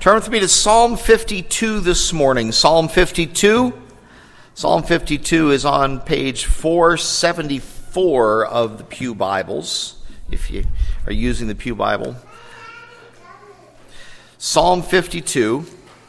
Turn with me to Psalm 52 this morning. Psalm 52. Psalm 52 is on page 474 of the Pew Bibles, if you are using the Pew Bible. Psalm 52.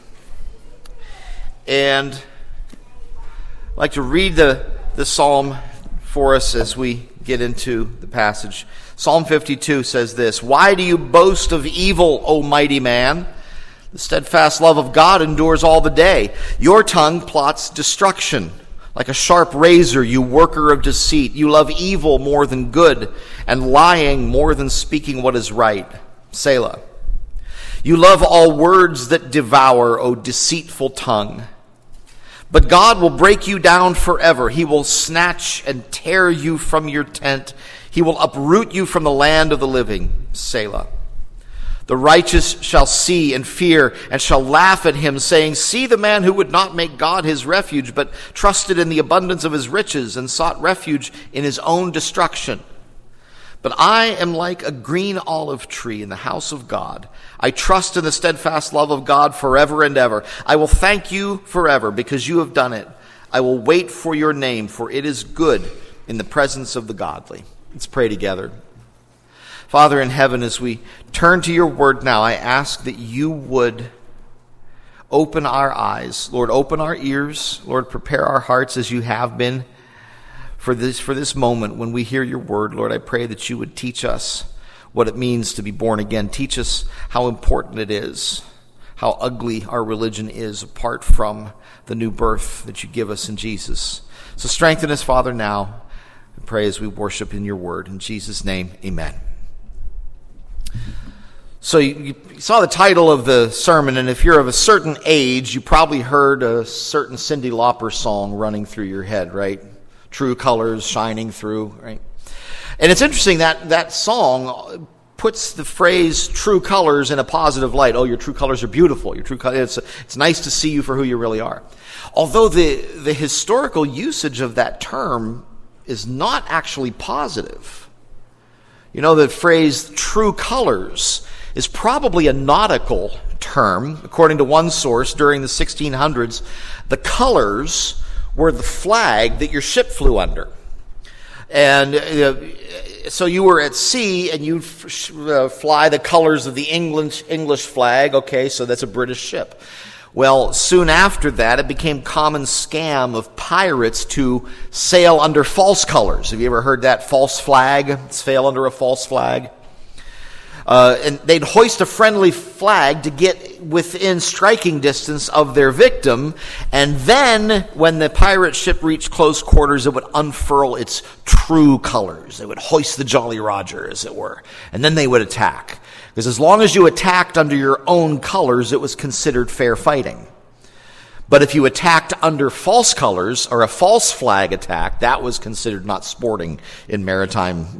And I'd like to read the psalm for us as we get into the passage. Psalm 52 says this: "Why do you boast of evil, O mighty man? The steadfast love of God endures all the day. Your tongue plots destruction. Like a sharp razor, you worker of deceit. You love evil more than good, and lying more than speaking what is right." Selah. "You love all words that devour, O deceitful tongue. But God will break you down forever. He will snatch and tear you from your tent. He will uproot you from the land of the living." Selah. "The righteous shall see and fear and shall laugh at him, saying, 'See the man who would not make God his refuge, but trusted in the abundance of his riches and sought refuge in his own destruction.' But I am like a green olive tree in the house of God. I trust in the steadfast love of God forever and ever. I will thank you forever because you have done it. I will wait for your name, for it is good in the presence of the godly." Let's pray together. Father in heaven, as we turn to your word now, I ask that you would open our eyes. Lord, open our ears. Lord, prepare our hearts as you have been for this moment when we hear your word. Lord, I pray that you would teach us what it means to be born again. Teach us how important it is, how ugly our religion is apart from the new birth that you give us in Jesus. So strengthen us, Father, now. I pray as we worship in your word. In Jesus' name, amen. So you saw the title of the sermon, and if you're of a certain age, you probably heard a certain Cyndi Lauper song running through your head, right? True colors shining through, right? And it's interesting that that song puts the phrase true colors in a positive light. Oh, your true colors are beautiful. Your true colors, it's nice to see you for who you really are. Although the historical usage of that term is not actually positive. You know, the phrase true colors is probably a nautical term. According to one source, during the 1600s, the colors were the flag that your ship flew under. And so you were at sea and you'd fly the colors of the English flag. Okay, so that's a British ship. Well, soon after that, it became common scam of pirates to sail under false colors. Have you ever heard that? False flag, sail under a false flag. And they'd hoist a friendly flag to get within striking distance of their victim. And then when the pirate ship reached close quarters, it would unfurl its true colors. They would hoist the Jolly Roger, as it were. And then they would attack. Because as long as you attacked under your own colors, it was considered fair fighting. But if you attacked under false colors, or a false flag attack, that was considered not sporting in maritime,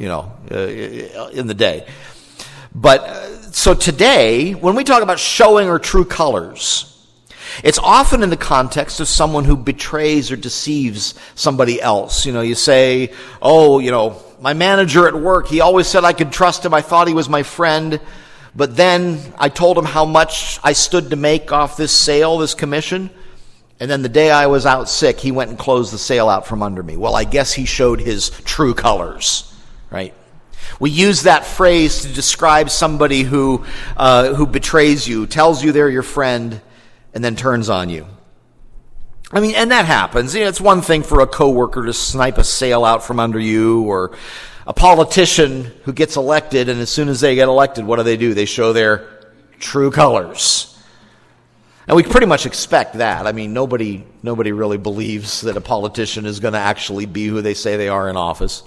in the day. But so today, when we talk about showing our true colors, it's often in the context of someone who betrays or deceives somebody else. You know, you say, my manager at work, he always said I could trust him. I thought he was my friend. But then I told him how much I stood to make off this sale, this commission. And then the day I was out sick, he went and closed the sale out from under me. Well, I guess he showed his true colors, right? We use that phrase to describe somebody who betrays you, tells you they're your friend, and then turns on you. I mean, and that happens. You know, it's one thing for a coworker to snipe a sale out from under you, or a politician who gets elected, and as soon as they get elected, what do? They show their true colors. And we pretty much expect that. I mean, nobody really believes that a politician is going to actually be who they say they are in office.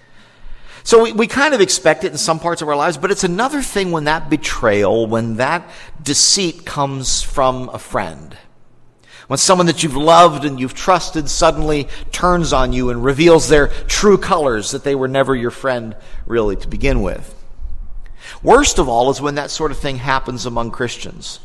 So we kind of expect it in some parts of our lives, but it's another thing when that betrayal, when that deceit comes from a friend. When someone that you've loved and you've trusted suddenly turns on you and reveals their true colors, that they were never your friend really to begin with. Worst of all is when that sort of thing happens among Christians.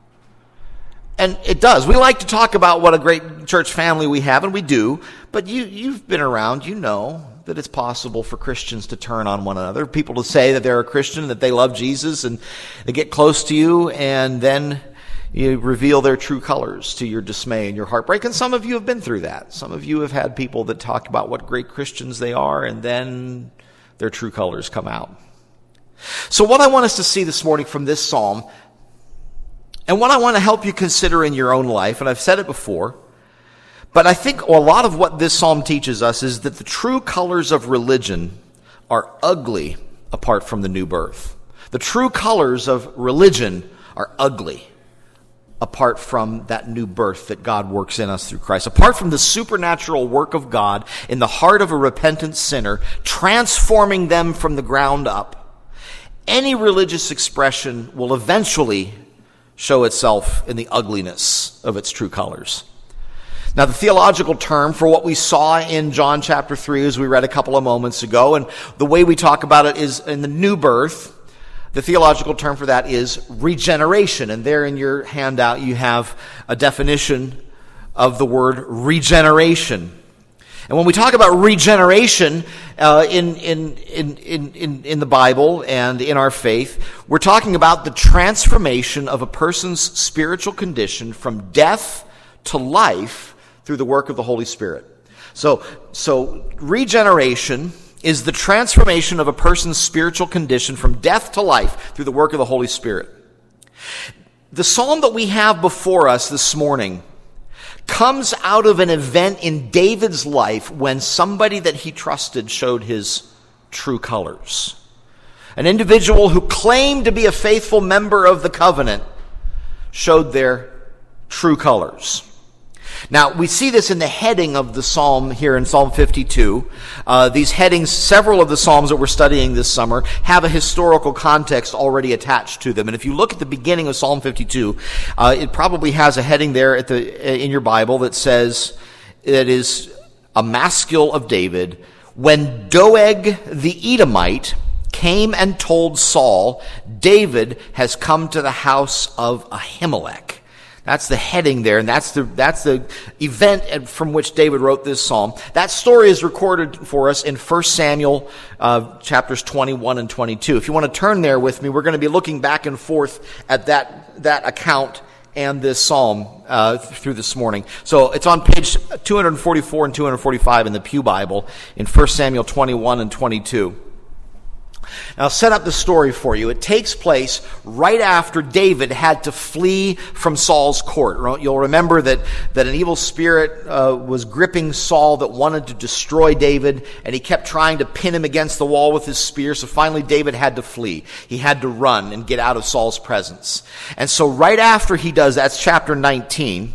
And it does. We like to talk about what a great church family we have, and we do, but you've been around, you know that it's possible for Christians to turn on one another. People to say that they're a Christian, that they love Jesus, and they get close to you, and then You reveal their true colors to your dismay and your heartbreak. And some of you have been through that. Some of you have had people that talk about what great Christians they are, and then their true colors come out. So what I want us to see this morning from this psalm, and what I want to help you consider in your own life, and I've said it before, but I think a lot of what this psalm teaches us is that the true colors of religion are ugly apart from the new birth. The true colors of religion are ugly apart from that new birth that God works in us through Christ. Apart from the supernatural work of God in the heart of a repentant sinner, transforming them from the ground up, any religious expression will eventually show itself in the ugliness of its true colors. Now, the theological term for what we saw in John chapter 3, as we read a couple of moments ago, and the way we talk about it is in the new birth, the theological term for that is regeneration. And there in your handout you have a definition of the word regeneration. And when we talk about regeneration in the Bible and in our faith, we're talking about the transformation of a person's spiritual condition from death to life through the work of the Holy Spirit. So regeneration is the transformation of a person's spiritual condition from death to life through the work of the Holy Spirit. The psalm that we have before us this morning comes out of an event in David's life when somebody that he trusted showed his true colors. An individual who claimed to be a faithful member of the covenant showed their true colors. Now, we see this in the heading of the psalm here in Psalm 52. These headings, several of the psalms that we're studying this summer, have a historical context already attached to them. And if you look at the beginning of Psalm 52, it probably has a heading there in your Bible that says, it is a maskil of David. When Doeg the Edomite came and told Saul, David has come to the house of Ahimelech. That's the heading there, and that's the event from which David wrote this psalm. That story is recorded for us in 1 Samuel chapters 21 and 22. If you want to turn there with me, we're going to be looking back and forth at that account and this psalm through this morning. So it's on page 244 and 245 in the Pew Bible in 1 Samuel 21 and 22. Now, I'll set up the story for you. It takes place right after David had to flee from Saul's court. You'll remember that an evil spirit was gripping Saul that wanted to destroy David, and he kept trying to pin him against the wall with his spear, so finally David had to flee. He had to run and get out of Saul's presence. And so right after he does, that's chapter 19,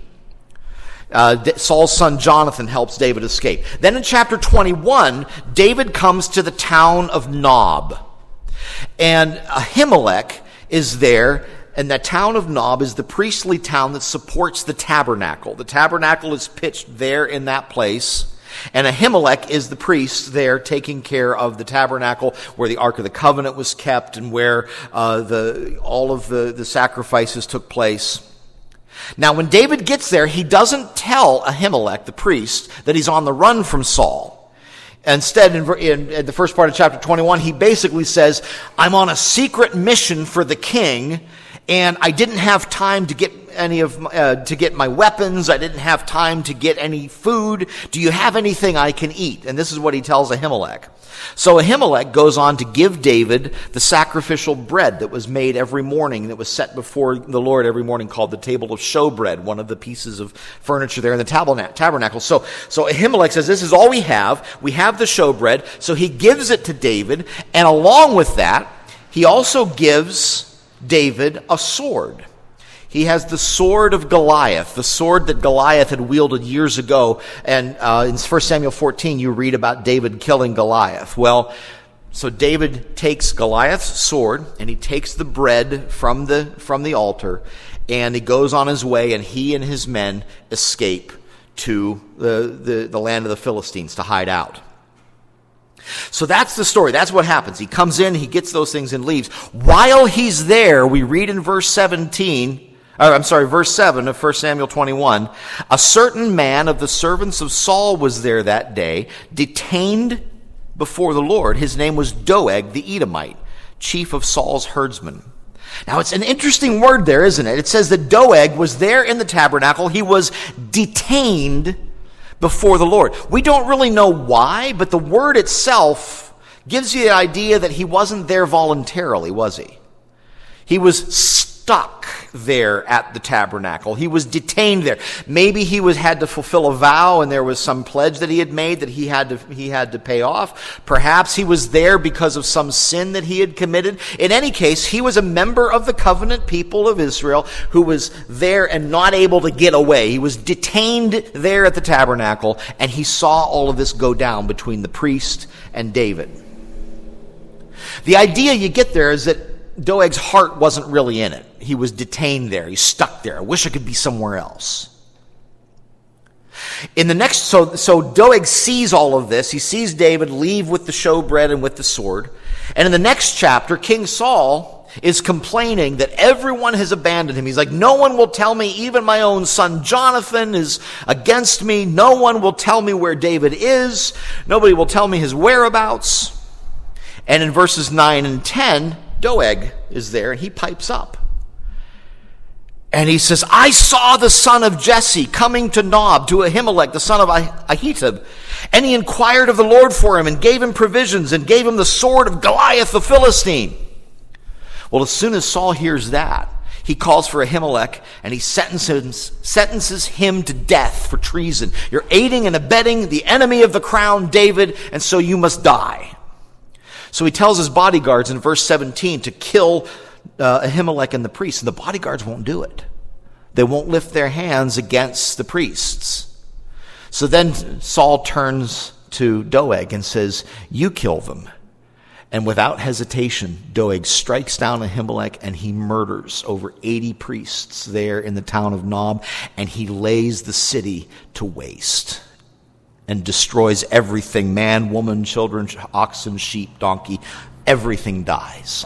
Saul's son Jonathan helps David escape. Then in chapter 21, David comes to the town of Nob. And Ahimelech is there, and the town of Nob is the priestly town that supports the tabernacle. The tabernacle is pitched there in that place, and Ahimelech is the priest there taking care of the tabernacle where the Ark of the Covenant was kept and where all of the sacrifices took place. Now, when David gets there, he doesn't tell Ahimelech, the priest, that he's on the run from Saul. Instead, in the first part of chapter 21, he basically says, I'm on a secret mission for the king, and I didn't have time to get to get my weapons. I didn't have time to get any food. Do you have anything I can eat? And this is what he tells Ahimelech. So Ahimelech goes on to give David the sacrificial bread that was made every morning, that was set before the Lord every morning, called the table of showbread, one of the pieces of furniture there in the tabernacle. So Ahimelech says, this is all we have. We have the showbread. So he gives it to David, and along with that, he also gives David a sword. He has the sword of Goliath, the sword that Goliath had wielded years ago. And in 1 Samuel 14, you read about David killing Goliath. Well, so David takes Goliath's sword, and he takes the bread from the altar, and he goes on his way, and he and his men escape to the land of the Philistines to hide out. So that's the story. That's what happens. He comes in, he gets those things and leaves. While he's there, we read in verse 7 of 1 Samuel 21, a certain man of the servants of Saul was there that day, detained before the Lord. His name was Doeg the Edomite, chief of Saul's herdsmen. Now, it's an interesting word there, isn't it? It says that Doeg was there in the tabernacle. He was detained before the Lord. We don't really know why, but the word itself gives you the idea that he wasn't there voluntarily, was he? He was stuck there at the tabernacle. He was detained there. Maybe he had to fulfill a vow, and there was some pledge that he had made that he had to pay off. Perhaps he was there because of some sin that he had committed. In any case, he was a member of the covenant people of Israel who was there and not able to get away. He was detained there at the tabernacle, and he saw all of this go down between the priest and David. The idea you get there is that Doeg's heart wasn't really in it. He was detained there. He's stuck there. I wish I could be somewhere else. So Doeg sees all of this. He sees David leave with the showbread and with the sword. And in the next chapter, King Saul is complaining that everyone has abandoned him. He's like, no one will tell me, even my own son Jonathan is against me. No one will tell me where David is. Nobody will tell me his whereabouts. And in verses 9 and 10, Doeg is there, and he pipes up. And he says, I saw the son of Jesse coming to Nob, to Ahimelech, the son of Ahitub. And he inquired of the Lord for him, and gave him provisions, and gave him the sword of Goliath the Philistine. Well, as soon as Saul hears that, he calls for Ahimelech, and he sentences him to death for treason. You're aiding and abetting the enemy of the crown, David, and so you must die. So he tells his bodyguards in verse 17 to kill Ahimelech and the priests, and the bodyguards won't do it. They won't lift their hands against the priests. So then Saul turns to Doeg and says, you kill them. And without hesitation, Doeg strikes down Ahimelech, and he murders over 80 priests there in the town of Nob, and he lays the city to waste and destroys everything, man, woman, children, oxen, sheep, donkey, everything dies.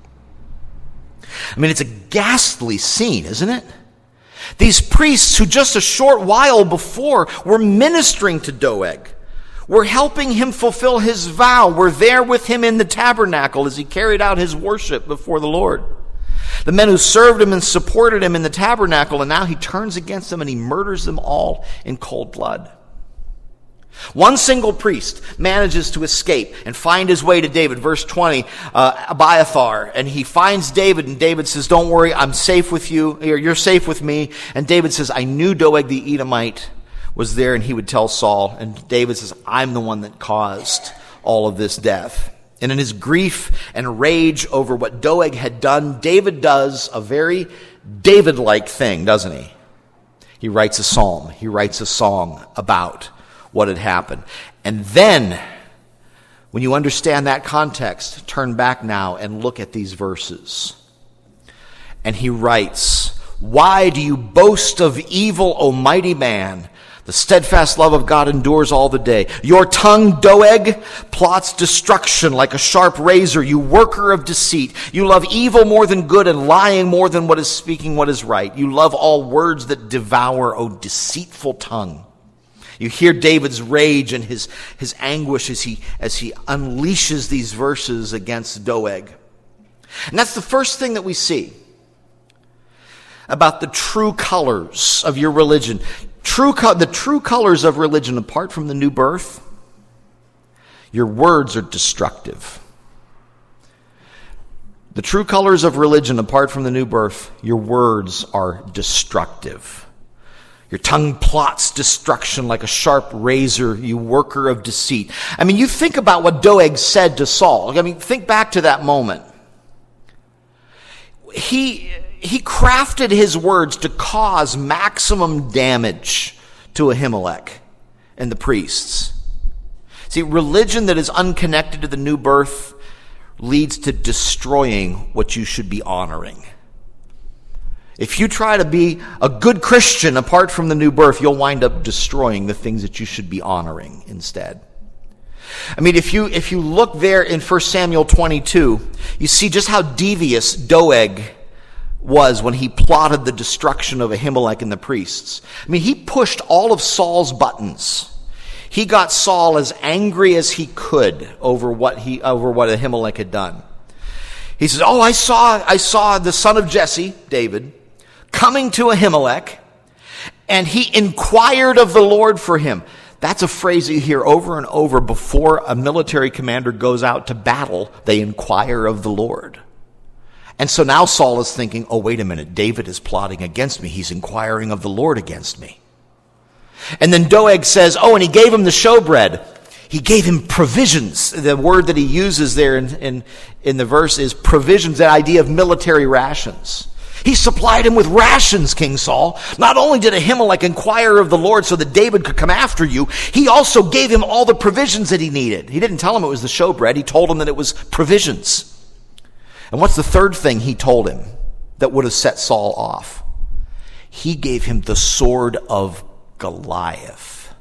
I mean, it's a ghastly scene, isn't it? These priests who just a short while before were ministering to Doeg, were helping him fulfill his vow, were there with him in the tabernacle as he carried out his worship before the Lord. The men who served him and supported him in the tabernacle, and now he turns against them and he murders them all in cold blood. One single priest manages to escape and find his way to David. Verse 20, Abiathar, and he finds David, and David says, don't worry, I'm safe with you, or you're safe with me. And David says, I knew Doeg the Edomite was there, and he would tell Saul. And David says, I'm the one that caused all of this death. And in his grief and rage over what Doeg had done, David does a very David-like thing, doesn't he? He writes a psalm. He writes a song about what had happened. And then, when you understand that context, turn back now and look at these verses. And he writes, why do you boast of evil, O mighty man? The steadfast love of God endures all the day. Your tongue, Doeg, plots destruction like a sharp razor, you worker of deceit. You love evil more than good, and lying more than what is speaking what is right. You love all words that devour, O deceitful tongue. You hear David's rage and his anguish as he unleashes these verses against Doeg. And that's the first thing that we see about the true colors of your religion. The true colors of religion, apart from the new birth, your words are destructive. The true colors of religion, apart from the new birth, your words are destructive. Your tongue plots destruction like a sharp razor, you worker of deceit. I mean, you think about what Doeg said to Saul. I mean, think back to that moment. He crafted his words to cause maximum damage to Ahimelech and the priests. See, religion that is unconnected to the new birth leads to destroying what you should be honoring. If you try to be a good Christian apart from the new birth, you'll wind up destroying the things that you should be honoring instead. I mean, if you look there in 1 Samuel 22, you see just how devious Doeg was when he plotted the destruction of Ahimelech and the priests. I mean, he pushed all of Saul's buttons. He got Saul as angry as he could over what Ahimelech had done. He says, I saw the son of Jesse, David, coming to Ahimelech, and he inquired of the Lord for him. That's a phrase you hear over and over before a military commander goes out to battle. They inquire of the Lord. And so now Saul is thinking, wait a minute, David is plotting against me. He's inquiring of the Lord against me. And then Doeg says, and he gave him the showbread. He gave him provisions. The word that he uses there in the verse is provisions, that idea of military rations. He supplied him with rations, King Saul. Not only did Ahimelech inquire of the Lord so that David could come after you, he also gave him all the provisions that he needed. He didn't tell him it was the showbread. He told him that it was provisions. And what's the third thing he told him that would have set Saul off? He gave him the sword of Goliath.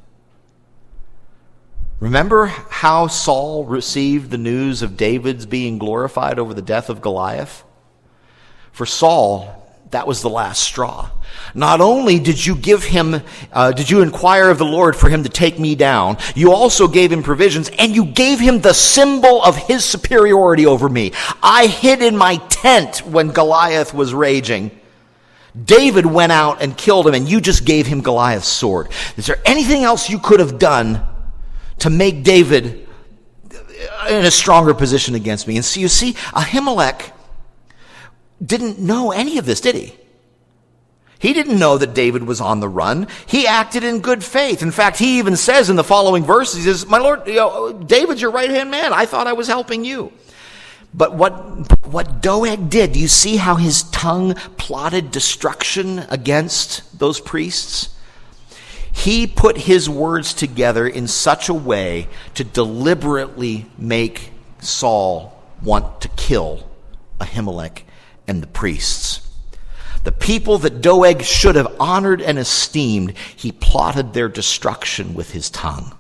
Remember how Saul received the news of David's being glorified over the death of Goliath? For Saul, that was the last straw. Not only did you inquire of the Lord for him to take me down, you also gave him provisions, and you gave him the symbol of his superiority over me. I hid in my tent when Goliath was raging. David went out and killed him, and you just gave him Goliath's sword. Is there anything else you could have done to make David in a stronger position against me? And so you see, Ahimelech didn't know any of this, did he? He didn't know that David was on the run. He acted in good faith. In fact, he even says in the following verses, he says, my Lord, David's your right-hand man. I thought I was helping you. But what Doeg did, do you see how his tongue plotted destruction against those priests? He put his words together in such a way to deliberately make Saul want to kill Ahimelech and the priests. The people that Doeg should have honored and esteemed, he plotted their destruction with his tongue.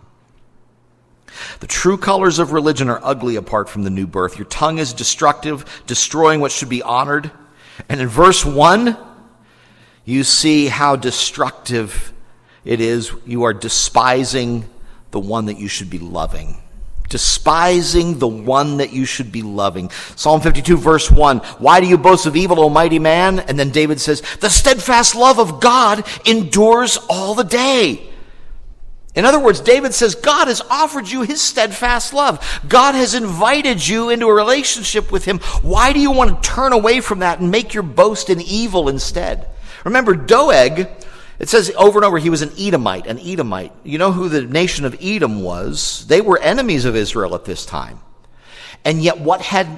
The true colors of religion are ugly apart from the new birth. Your tongue is destructive, destroying what should be honored. And in verse 1, you see how destructive it is. You are despising the one that you should be loving. Despising the one that you should be loving. Psalm 52 verse 1, why do you boast of evil, O mighty man? And then David says, the steadfast love of God endures all the day. In other words, David says, God has offered you his steadfast love. God has invited you into a relationship with him. Why do you want to turn away from that and make your boast in evil instead? Remember, Doeg, it says over and over, he was an Edomite. An Edomite. You know who the nation of Edom was? They were enemies of Israel at this time. And yet what had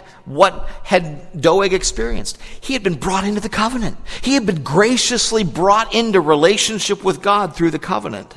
Doeg experienced? He had been brought into the covenant. He had been graciously brought into relationship with God through the covenant.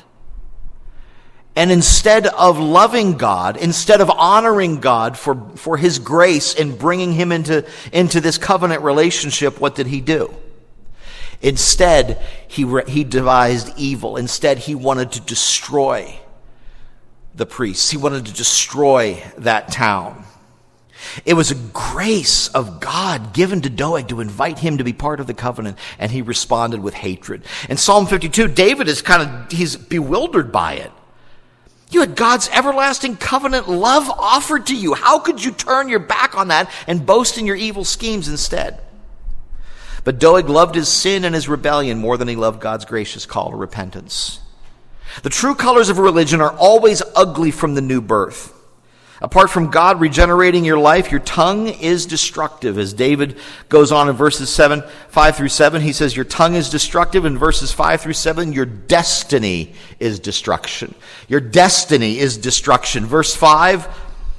And instead of loving God, instead of honoring God for his grace in bringing him into this covenant relationship, what did he do? Instead, he devised evil. Instead, he wanted to destroy the priests. He wanted to destroy that town. It was a grace of God given to Doeg to invite him to be part of the covenant, and he responded with hatred. In Psalm 52, David he's bewildered by it. You had God's everlasting covenant love offered to you. How could you turn your back on that and boast in your evil schemes instead? But Doeg loved his sin and his rebellion more than he loved God's gracious call to repentance. The true colors of religion are always ugly from the new birth. Apart from God regenerating your life, your tongue is destructive. As David goes on in verses 5 through 7, he says, your tongue is destructive. In verses 5 through 7, your destiny is destruction. Your destiny is destruction. Verse 5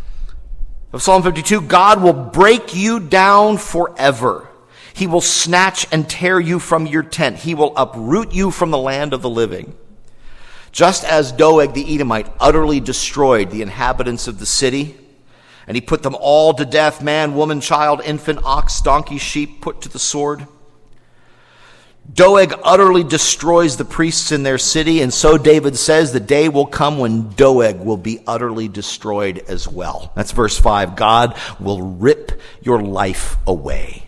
of Psalm 52, God will break you down forever. He will snatch and tear you from your tent. He will uproot you from the land of the living. Just as Doeg the Edomite utterly destroyed the inhabitants of the city, and he put them all to death, man, woman, child, infant, ox, donkey, sheep, put to the sword. Doeg utterly destroys the priests in their city, and so David says the day will come when Doeg will be utterly destroyed as well. That's verse 5. God will rip your life away.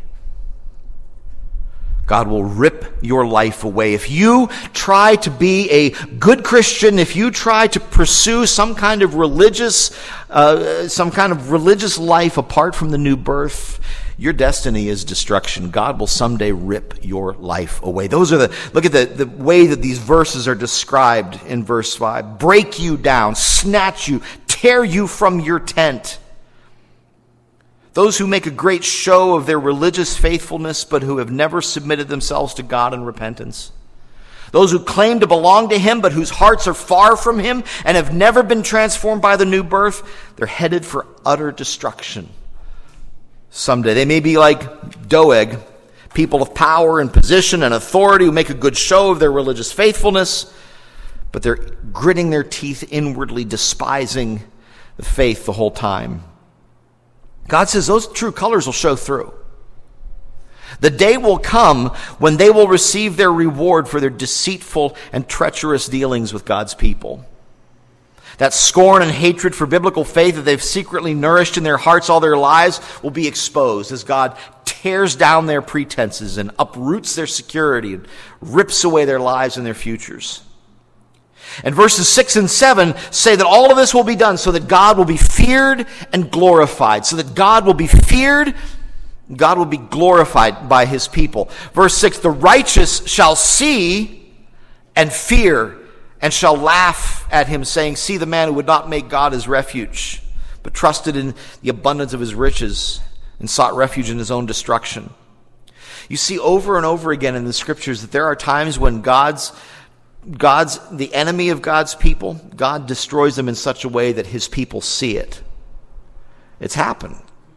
God will rip your life away. If you try to be a good Christian, if you try to pursue some kind of religious life apart from the new birth, Your destiny is destruction. God will someday rip your life away. Look at the way that these verses are described in verse 5. Break you down, snatch you, tear you from your tent. Those who make a great show of their religious faithfulness, but who have never submitted themselves to God in repentance. Those who claim to belong to him, but whose hearts are far from him and have never been transformed by the new birth, they're headed for utter destruction someday. They may be like Doeg, people of power and position and authority who make a good show of their religious faithfulness, but they're gritting their teeth inwardly, despising the faith the whole time. God says those true colors will show through. The day will come when they will receive their reward for their deceitful and treacherous dealings with God's people. That scorn and hatred for biblical faith that they've secretly nourished in their hearts all their lives will be exposed as God tears down their pretenses and uproots their security and rips away their lives and their futures. And verses 6 and 7 say that all of this will be done so that God will be feared and glorified. So that God will be feared, God will be glorified by his people. Verse 6, the righteous shall see and fear and shall laugh at him, saying, see the man who would not make God his refuge, but trusted in the abundance of his riches and sought refuge in his own destruction. You see over and over again in the scriptures that there are times when the enemy of God's people, God destroys them in such a way that his people see it. It's happened.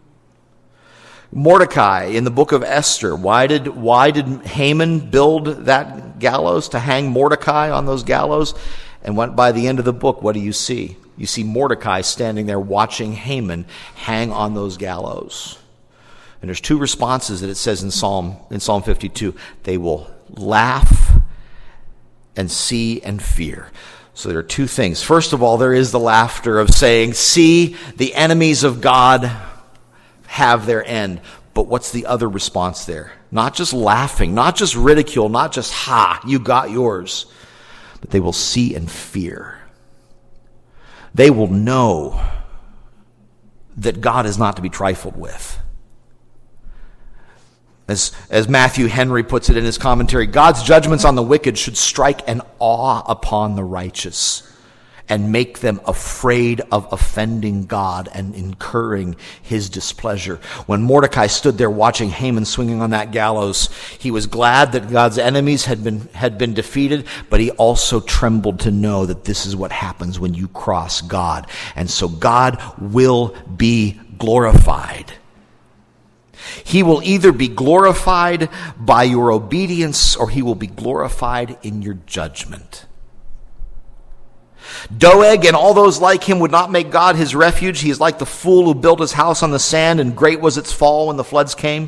Mordecai in the book of Esther, why did Haman build that gallows? To hang Mordecai on those gallows? And by the end of the book, what do you see? You see Mordecai standing there watching Haman hang on those gallows. And there's two responses that it says in Psalm 52. They will laugh and see and fear. So there are two things. First of all, there is the laughter of saying, see, the enemies of God have their end. But what's the other response there? Not just laughing, not just ridicule, not just, ha, you got yours. But they will see and fear. They will know that God is not to be trifled with. As Matthew Henry puts it in his commentary, God's judgments on the wicked should strike an awe upon the righteous and make them afraid of offending God and incurring his displeasure. When Mordecai stood there watching Haman swinging on that gallows, he was glad that God's enemies had been defeated, but he also trembled to know that this is what happens when you cross God. And so God will be glorified. He will either be glorified by your obedience or he will be glorified in your judgment. Doeg and all those like him would not make God his refuge. He is like the fool who built his house on the sand, and great was its fall when the floods came.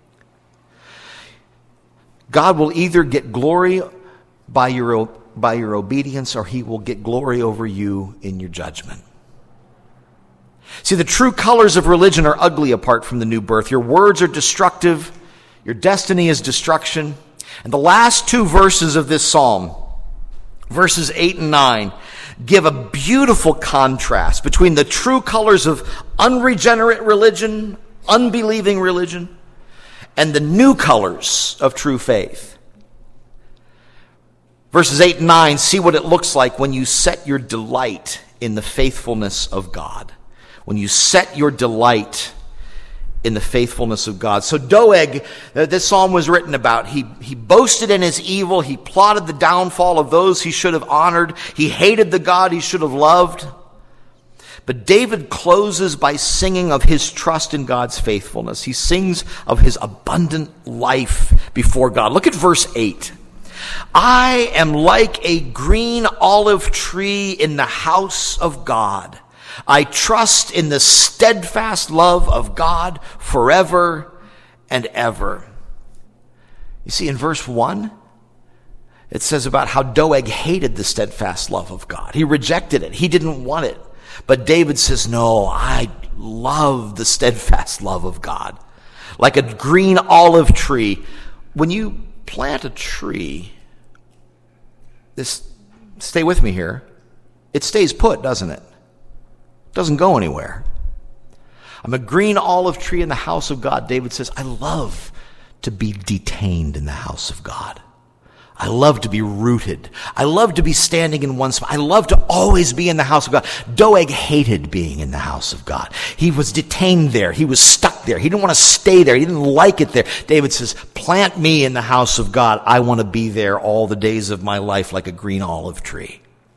God will either get glory by your obedience or he will get glory over you in your judgment. See, the true colors of religion are ugly apart from the new birth. Your words are destructive. Your destiny is destruction. And the last two verses of this psalm, verses 8 and 9, give a beautiful contrast between the true colors of unregenerate religion, unbelieving religion, and the new colors of true faith. Verses 8 and 9, see what it looks like when you set your delight in the faithfulness of God. When you set your delight in the faithfulness of God. So Doeg, this psalm was written about. He boasted in his evil. He plotted the downfall of those he should have honored. He hated the God he should have loved. But David closes by singing of his trust in God's faithfulness. He sings of his abundant life before God. Look at verse 8. I am like a green olive tree in the house of God. I trust in the steadfast love of God forever and ever. You see, in verse 1, it says about how Doeg hated the steadfast love of God. He rejected it. He didn't want it. But David says, no, I love the steadfast love of God. Like a green olive tree. When you plant a tree, stay with me here, it stays put, doesn't it? Doesn't go anywhere. I'm a green olive tree in the house of God. David says, I love to be detained in the house of God. I love to be rooted. I love to be standing in one spot. I love to always be in the house of God. Doeg hated being in the house of God. He was detained there. He was stuck there. He didn't want to stay there. He didn't like it there. David says, plant me in the house of God. I want to be there all the days of my life like a green olive tree.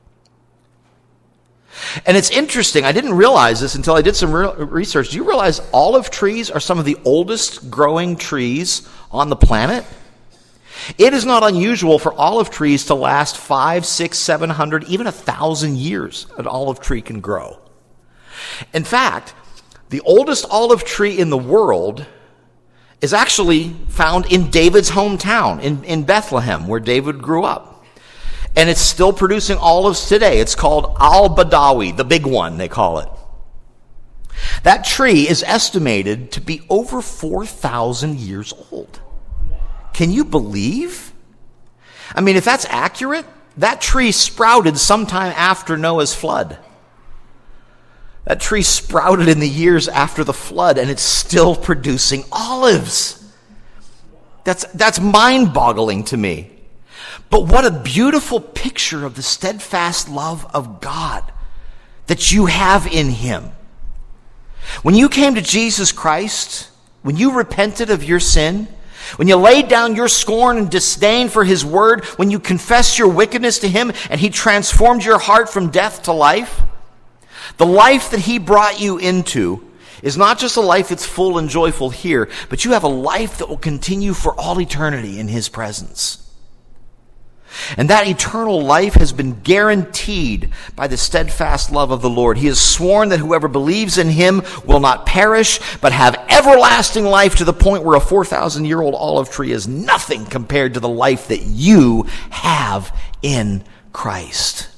And it's interesting. I didn't realize this until I did some research. Do you realize olive trees are some of the oldest growing trees on the planet? It is not unusual for olive trees to last 500, 600, 700, even 1,000 years an olive tree can grow. In fact, the oldest olive tree in the world is actually found in David's hometown, in Bethlehem, where David grew up. And it's still producing olives today. It's called Al-Badawi, the big one, they call it. That tree is estimated to be over 4,000 years old. Can you believe? I mean, if that's accurate, that tree sprouted sometime after Noah's flood. That tree sprouted in the years after the flood, and it's still producing olives. That's mind-boggling to me. But what a beautiful picture of the steadfast love of God that you have in him. When you came to Jesus Christ, when you repented of your sin, when you laid down your scorn and disdain for his word, when you confessed your wickedness to him and he transformed your heart from death to life, the life that he brought you into is not just a life that's full and joyful here, but you have a life that will continue for all eternity in his presence. And that eternal life has been guaranteed by the steadfast love of the Lord. He has sworn that whoever believes in him will not perish, but have everlasting life, to the point where a 4,000-year-old olive tree is nothing compared to the life that you have in Christ.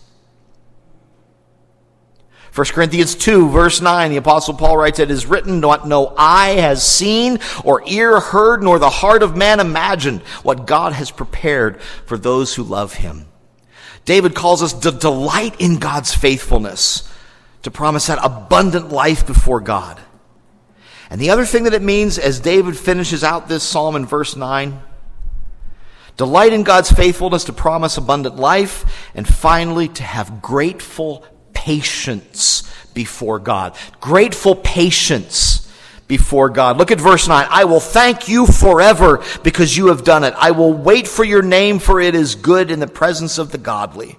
1 Corinthians 2, verse 9, the Apostle Paul writes, it is written, not no eye has seen, or ear heard, nor the heart of man imagined what God has prepared for those who love him. David calls us to delight in God's faithfulness, to promise that abundant life before God. And the other thing that it means, as David finishes out this psalm in verse 9, delight in God's faithfulness to promise abundant life, and finally to have grateful patience before God. Grateful patience before God. Look at verse 9. I will thank you forever because you have done it. I will wait for your name, for it is good in the presence of the godly.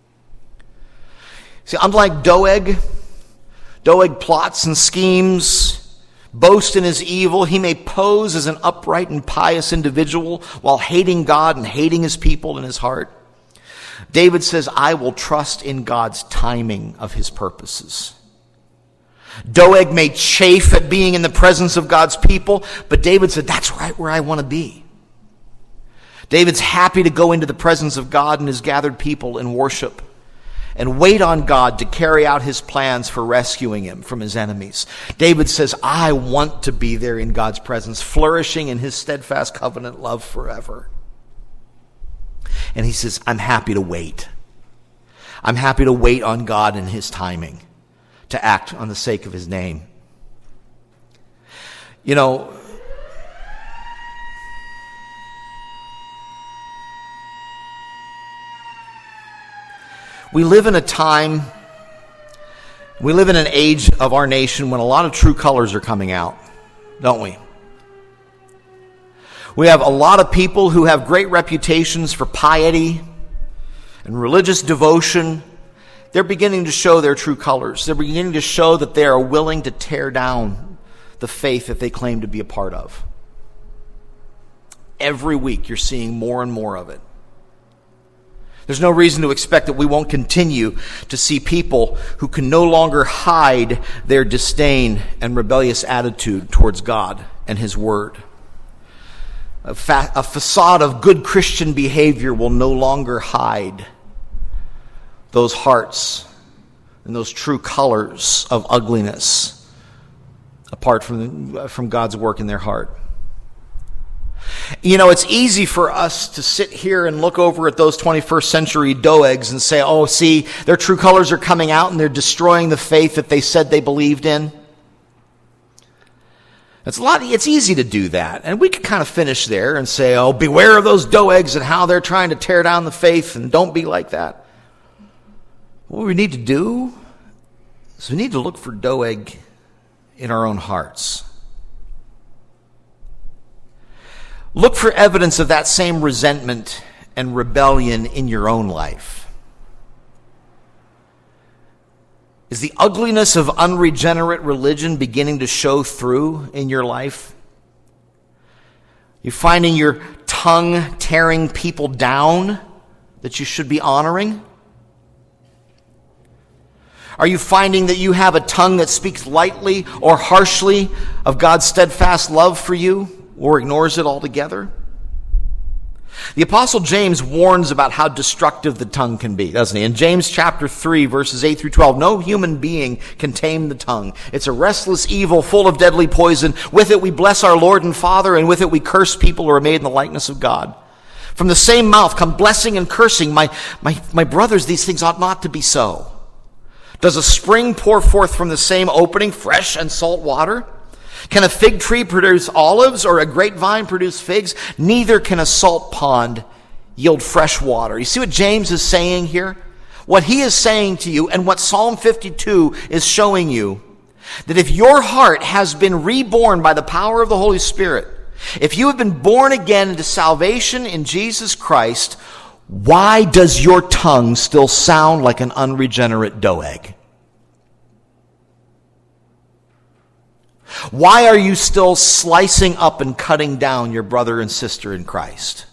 See, unlike Doeg plots and schemes, boasts in his evil. He may pose as an upright and pious individual while hating God and hating his people in his heart. David says, I will trust in God's timing of his purposes. Doeg may chafe at being in the presence of God's people, but David said, that's right where I want to be. David's happy to go into the presence of God and his gathered people in worship and wait on God to carry out his plans for rescuing him from his enemies. David says, I want to be there in God's presence, flourishing in his steadfast covenant love forever. And he says, I'm happy to wait. I'm happy to wait on God and his timing to act on the sake of his name. You know, we live in a time, we live in an age of our nation when a lot of true colors are coming out, don't we? We have a lot of people who have great reputations for piety and religious devotion. They're beginning to show their true colors. They're beginning to show that they are willing to tear down the faith that they claim to be a part of. Every week you're seeing more and more of it. There's no reason to expect that we won't continue to see people who can no longer hide their disdain and rebellious attitude towards God and his word. A facade of good Christian behavior will no longer hide those hearts and those true colors of ugliness apart from God's work in their heart. You know, it's easy for us to sit here and look over at those 21st century Doegs and say, oh, see, their true colors are coming out and they're destroying the faith that they said they believed in. It's easy to do that. And we can kind of finish there and say, oh, beware of those dough eggs and how they're trying to tear down the faith, and don't be like that. What we need to do is we need to look for dough egg in our own hearts. Look for evidence of that same resentment and rebellion in your own life. Is the ugliness of unregenerate religion beginning to show through in your life? You're finding your tongue tearing people down that you should be honoring? Are you finding that you have a tongue that speaks lightly or harshly of God's steadfast love for you, or ignores it altogether? The Apostle James warns about how destructive the tongue can be, doesn't he? In James chapter 3, verses 8 through 12, no human being can tame the tongue. It's a restless evil full of deadly poison. With it we bless our Lord and Father, and with it we curse people who are made in the likeness of God. From the same mouth come blessing and cursing. My brothers, these things ought not to be so. Does a spring pour forth from the same opening fresh and salt water? Can a fig tree produce olives, or a grapevine produce figs? Neither can a salt pond yield fresh water. You see what James is saying here? What he is saying to you, and what Psalm 52 is showing you, that if your heart has been reborn by the power of the Holy Spirit, if you have been born again into salvation in Jesus Christ, why does your tongue still sound like an unregenerate dough egg? Why are you still slicing up and cutting down your brother and sister in Christ?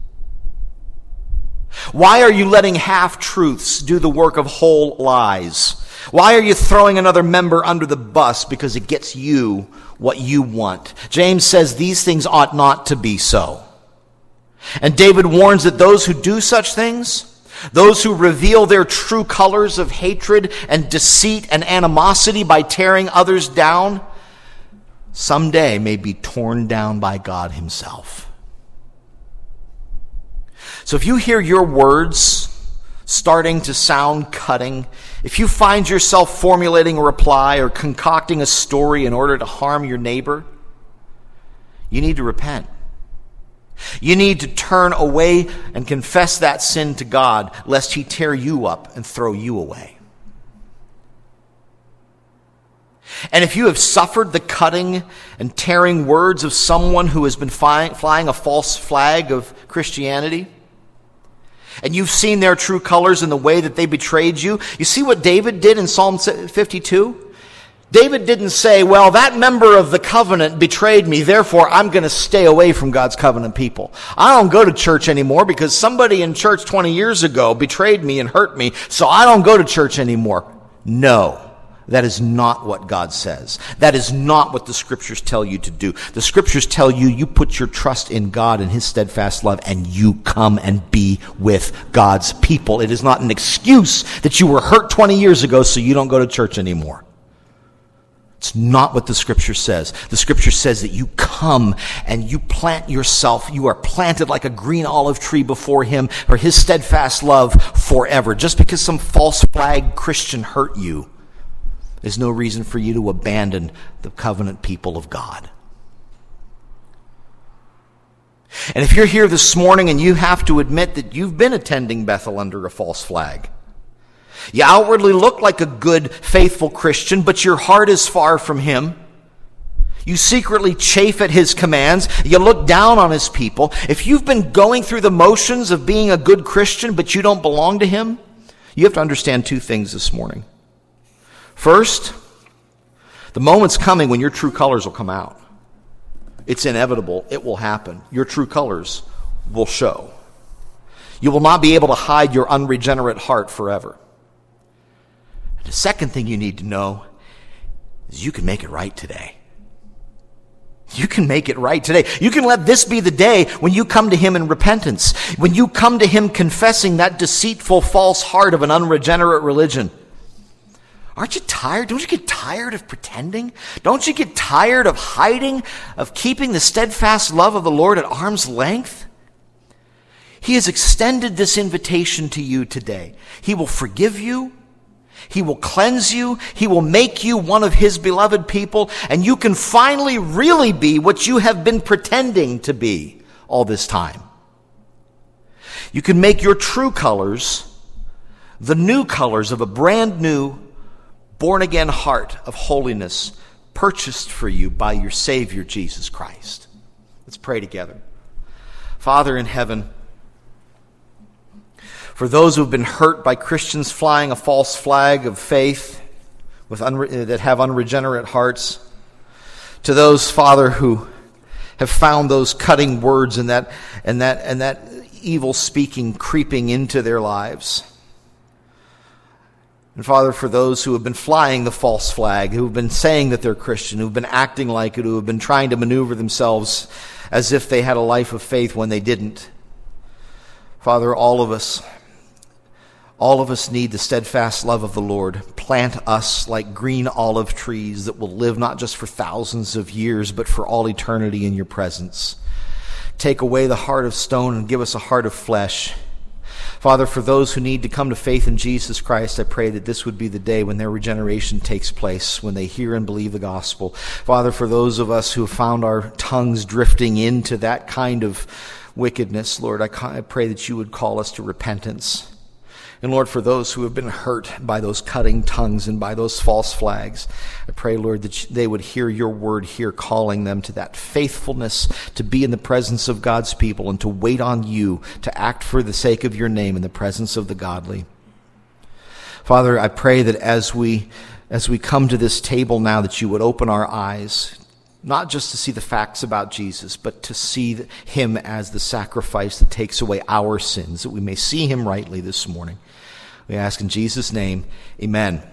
Why are you letting half-truths do the work of whole lies? Why are you throwing another member under the bus because it gets you what you want? James says these things ought not to be so. And David warns that those who do such things, those who reveal their true colors of hatred and deceit and animosity by tearing others down, someday may be torn down by God himself. So if you hear your words starting to sound cutting, if you find yourself formulating a reply or concocting a story in order to harm your neighbor, you need to repent. You need to turn away and confess that sin to God, lest he tear you up and throw you away. And if you have suffered the cutting and tearing words of someone who has been flying a false flag of Christianity, and you've seen their true colors in the way that they betrayed you, you see what David did in Psalm 52? David didn't say, well, that member of the covenant betrayed me, therefore I'm going to stay away from God's covenant people. I don't go to church anymore because somebody in church 20 years ago betrayed me and hurt me, so I don't go to church anymore. No. That is not what God says. That is not what the Scriptures tell you to do. The Scriptures tell you, you put your trust in God and his steadfast love, and you come and be with God's people. It is not an excuse that you were hurt 20 years ago, so you don't go to church anymore. It's not what the Scripture says. The Scripture says that you come and you plant yourself. You are planted like a green olive tree before him for his steadfast love forever. Just because some false flag Christian hurt you, there's no reason for you to abandon the covenant people of God. And if you're here this morning and you have to admit that you've been attending Bethel under a false flag, you outwardly look like a good, faithful Christian, but your heart is far from him. You secretly chafe at his commands. You look down on his people. If you've been going through the motions of being a good Christian, but you don't belong to him, you have to understand two things this morning. First, the moment's coming when your true colors will come out. It's inevitable. It will happen. Your true colors will show. You will not be able to hide your unregenerate heart forever. And the second thing you need to know is you can make it right today. You can make it right today. You can let this be the day when you come to him in repentance, when you come to him confessing that deceitful, false heart of an unregenerate religion. Aren't you tired? Don't you get tired of pretending? Don't you get tired of hiding, of keeping the steadfast love of the Lord at arm's length? He has extended this invitation to you today. He will forgive you. He will cleanse you. He will make you one of his beloved people, and you can finally really be what you have been pretending to be all this time. You can make your true colors the new colors of a brand new, born-again heart of holiness purchased for you by your Savior, Jesus Christ. Let's pray together. Father in heaven, for those who have been hurt by Christians flying a false flag of faith that have unregenerate hearts, to those, Father, who have found those cutting words and that evil speaking creeping into their lives. And Father, for those who have been flying the false flag, who have been saying that they're Christian, who have been acting like it, who have been trying to maneuver themselves as if they had a life of faith when they didn't. Father, all of us need the steadfast love of the Lord. Plant us like green olive trees that will live not just for thousands of years, but for all eternity in your presence. Take away the heart of stone and give us a heart of flesh. Father, for those who need to come to faith in Jesus Christ, I pray that this would be the day when their regeneration takes place, when they hear and believe the gospel. Father, for those of us who have found our tongues drifting into that kind of wickedness, Lord, I pray that you would call us to repentance. And Lord, for those who have been hurt by those cutting tongues and by those false flags, I pray, Lord, that they would hear your word here calling them to that faithfulness to be in the presence of God's people and to wait on you to act for the sake of your name in the presence of the godly. Father, I pray that as we come to this table now, that you would open our eyes, not just to see the facts about Jesus, but to see him as the sacrifice that takes away our sins, that we may see him rightly this morning. We ask in Jesus' name, amen.